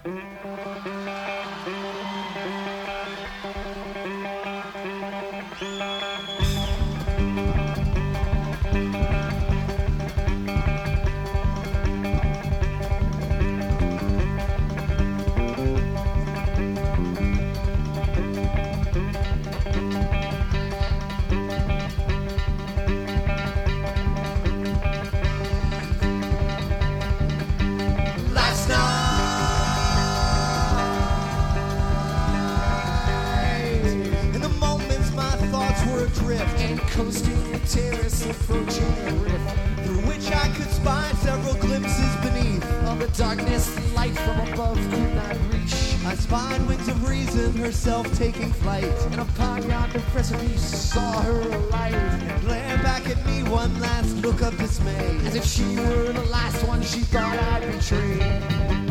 Coasting the terrace, approaching a rift through which I could spy several glimpses beneath of the darkness the light from above could not reach. I spied wings of reason, herself taking flight, and upon yonder precipice saw her alight and glare back at me one last look of dismay, as if she were the last one she thought I'd betrayed.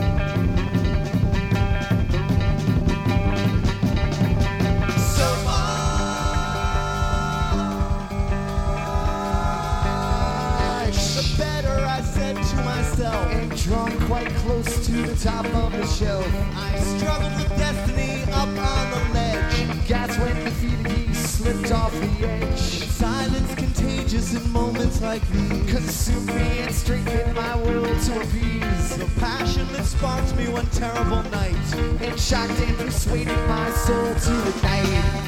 And drawn quite close to the top of the shelf, I struggled with destiny up on the ledge. That's when the feet of geese slipped off the edge. Silence contagious in moments like these consumed me and strengthened my will to appease the passion that sparked me one terrible night, and shocked and persuaded my soul to ignite.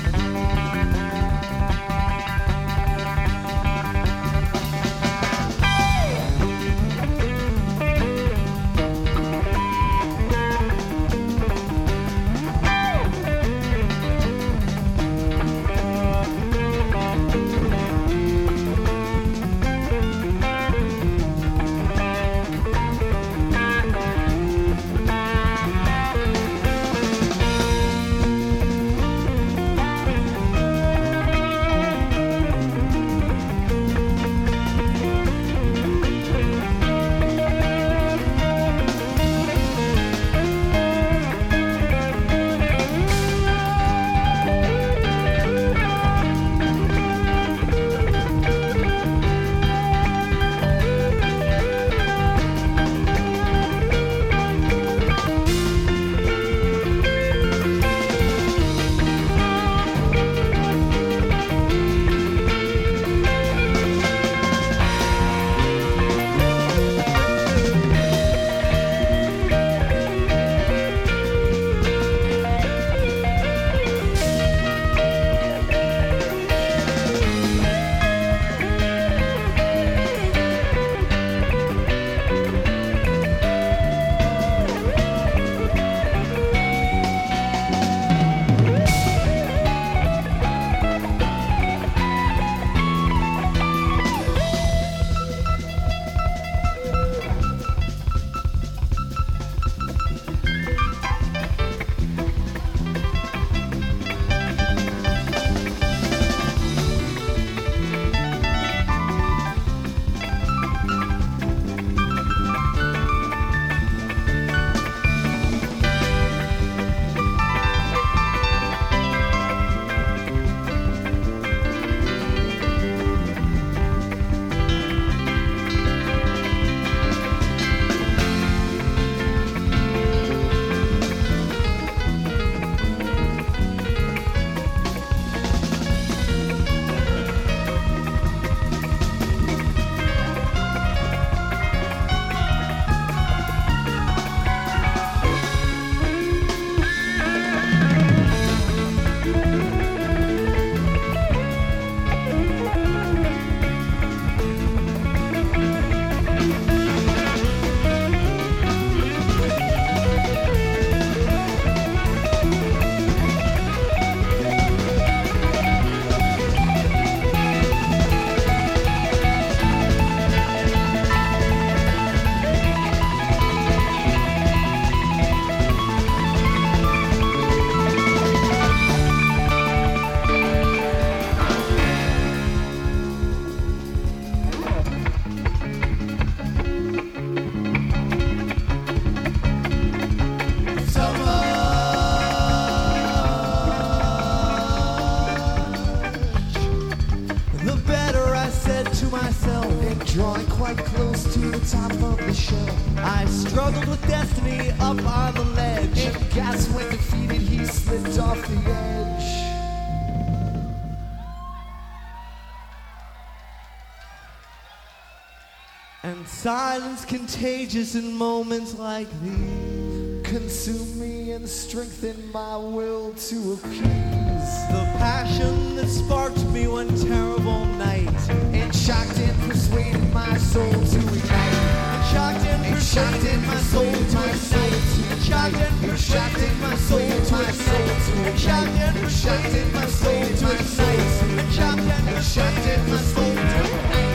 drawing quite close to the top of the shelf. I struggled with destiny up on the ledge. Gas when defeated, he slipped off the edge. And silence contagious in moments like these consume me and strengthen my will to appease the passion that sparked me one terrible night and shocked and persuaded my soul to ignite. And shocked and persuaded my soul to ignite. And shocked and persuaded my soul to ignite. And shocked and persuaded my soul to ignite. And shocked and persuaded my soul to ignite.